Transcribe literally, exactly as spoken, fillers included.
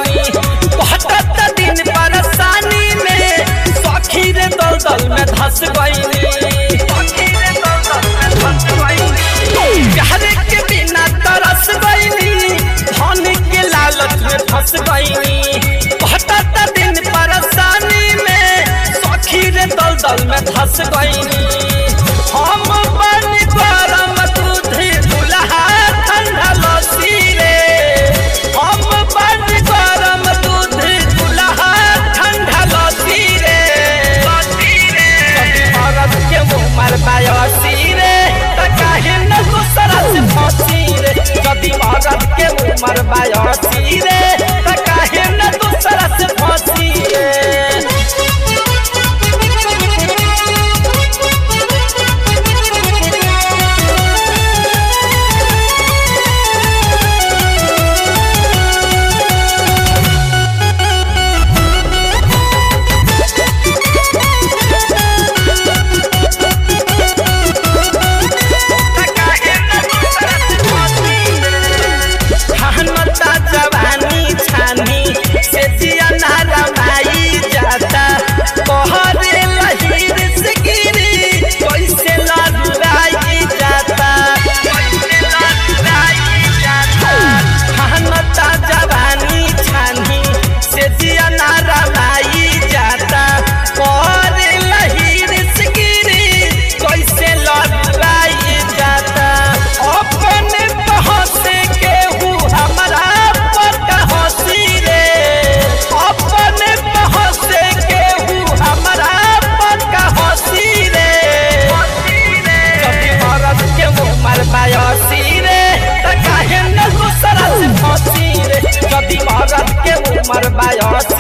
कहता दिन परेशानी में सखी रे दलदल में धस गईनी प्यार के बिना तरस गईनी धन के लालच में फंस गईनी कहता दिन परेशानी में सखी रे दलदल में धस गईनी हम बनी गरम दूध दुल्हा ठंडा लस्सी रे हम बनी गरम दूध दुल्हा ठंडा लस्सी रे औरत के मुँह मार बायसी रे काहे न दूसरा से फंसी रे यदि औरत के मुँह मार बायसी रे काहे न दूसरा से फंसी रे मर बायसी